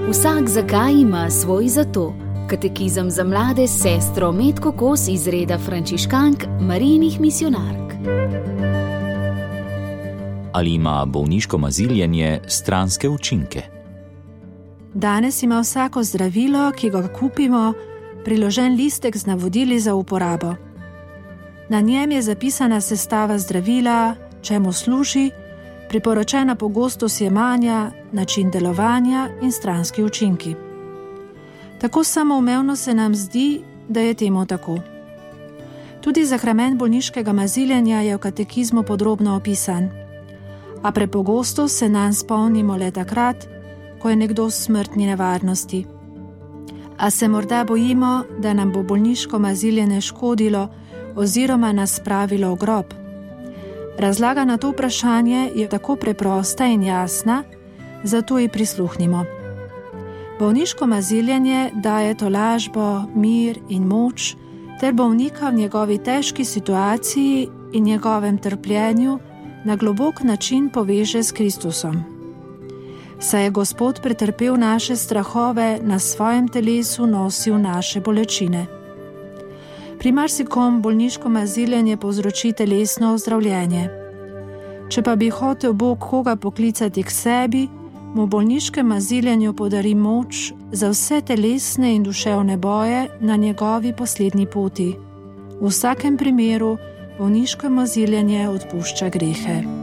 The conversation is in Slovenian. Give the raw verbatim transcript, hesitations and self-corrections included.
Vsak zakaj ima svoj zato. Katekizem za mlade s sestro Metko Kos iz reda frančiškank Marijinih misijonark. Ali ima bolniško maziljenje stranske učinke? Danes ima vsako zdravilo, ki ga kupimo, priložen listek z navodili za uporabo. Na njem je zapisana sestava zdravila, čemu služi, priporočena pogostost jemanja, način delovanja in stranski učinki. Tako samoumevno se nam zdi, da je temu tako. Tudi zakrament bolniškega maziljenja je v katekizmu podrobno opisan, a prepogosto se nanj spomnimo le takrat, ko je nekdo v smrtni nevarnosti. A se morda bojimo, da nam bo bolniško maziljenje škodilo oziroma nas spravilo v grob? Razlaga na to vprašanje je tako preprosta in jasna, zato ji prisluhnimo. Bolniško maziljenje daje tolažbo, mir in moč ter bolnika v njegovi težki situaciji in njegovem trpljenju na globok način poveže s Kristusom. Saj je Gospod pretrpel naše strahove, na svojem telesu nosil naše bolečine. Pri marsikom bolniško maziljenje povzroči telesno ozdravljenje. Če pa bi hotel Bog koga poklicati k sebi, mu bolniškem maziljenju podari moč za vse telesne in duševne boje na njegovi poslednji poti. V vsakem primeru bolniško maziljenje odpušča grehe.